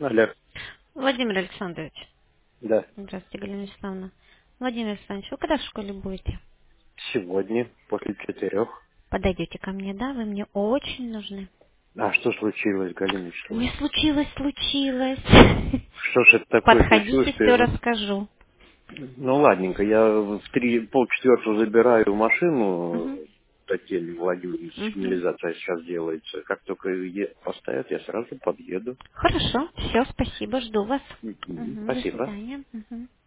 Алло, Владимир Александрович. да. Здравствуйте, Галина Вячеславовна. Владимир Александрович, вы когда в школе будете? Сегодня, после 4. Подойдете ко мне, да? Вы мне очень нужны. А что случилось, Галина Не Вячеславовна? случилось. Что ж это такое случилось, Подходите, что я все вас... расскажу. Ну, ладненько, я в полчетвертого забираю машину, Угу. Татьяне Владимировне, Угу. сигнализация сейчас делается. Как только ее поставят, я сразу подъеду. Хорошо, все, спасибо, жду вас. Мгм. Угу, до Спасибо. свидания. Угу.